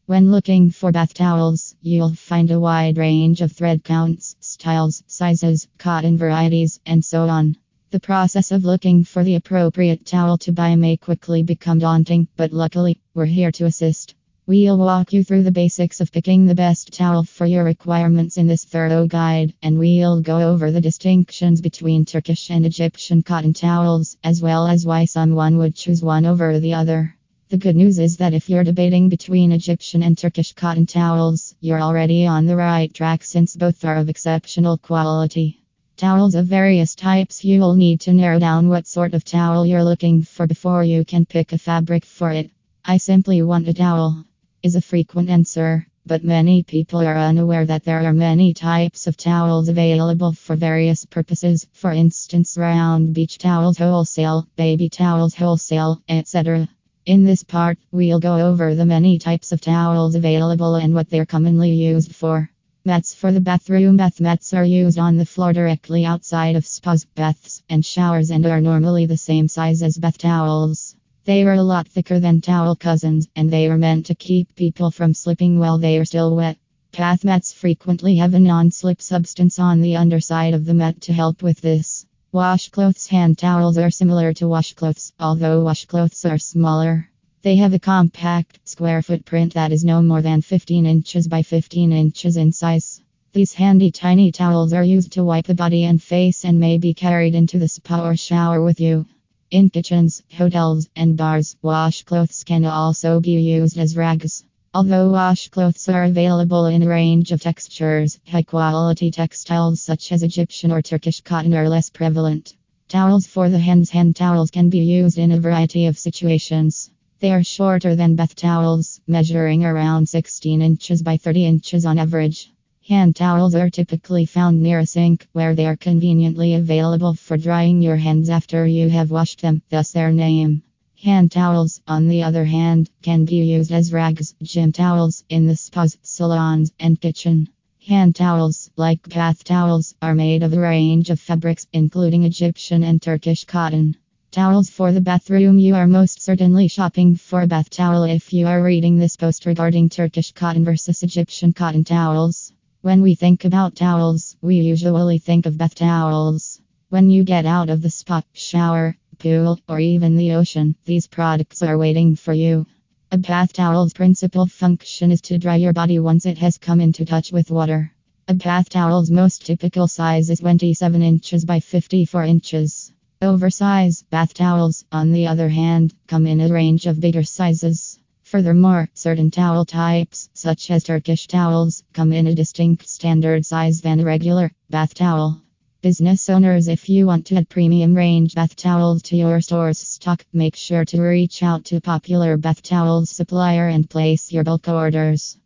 When looking for bath towels, you'll find a wide range of thread counts, styles, sizes, cotton varieties, and so on. The process of looking for the appropriate towel to buy may quickly become daunting, but luckily, we're here to assist. We'll walk you through the basics of picking the best towel for your requirements in this thorough guide, and we'll go over the distinctions between Turkish and Egyptian cotton towels, as well as why someone would choose one over the other. The good news is that if you're debating between Egyptian and Turkish cotton towels, you're already on the right track since both are of exceptional quality. Towels of various types. You'll need to narrow down what sort of towel you're looking for before you can pick a fabric for it. I simply want a towel is a frequent answer, but many people are unaware that there are many types of towels available for various purposes. For instance, round beach towels wholesale, baby towels wholesale, etc. In this part, we'll go over the many types of towels available and what they're commonly used for. Mats for the bathroom. Bath mats are used on the floor directly outside of spas, baths, and showers and are normally the same size as bath towels. They are a lot thicker than towel cousins, and they are meant to keep people from slipping while they are still wet. Bath mats frequently have a non-slip substance on the underside of the mat to help with this. Washcloths. Hand towels are similar to washcloths, although washcloths are smaller. They have a compact, square footprint that is no more than 15 inches by 15 inches in size. These handy tiny towels are used to wipe the body and face and may be carried into the spa or shower with you. In kitchens, hotels, and bars, washcloths can also be used as rags. Although washcloths are available in a range of textures, high-quality textiles such as Egyptian or Turkish cotton are less prevalent. Towels for the hands. Hand towels can be used in a variety of situations. They are shorter than bath towels, measuring around 16 inches by 30 inches on average. Hand towels are typically found near a sink, where they are conveniently available for drying your hands after you have washed them, thus their name. Hand towels, on the other hand, can be used as rags, gym towels, in the spas, salons, and kitchen. Hand towels, like bath towels, are made of a range of fabrics, including Egyptian and Turkish cotton. Towels for the bathroom. You are most certainly shopping for a bath towel if you are reading this post regarding Turkish cotton versus Egyptian cotton towels. When we think about towels, we usually think of bath towels. When you get out of the spa, shower, pool, or even the ocean, these products are waiting for you. A bath towel's principal function is to dry your body once it has come into touch with water. A bath towel's most typical size is 27 inches by 54 inches. Oversized bath towels, on the other hand, come in a range of bigger sizes. Furthermore, certain towel types, such as Turkish towels, come in a distinct standard size than a regular bath towel. Business owners, if you want to add premium range bath towels to your store's stock, make sure to reach out to Popular Bath Towels supplier and place your bulk orders.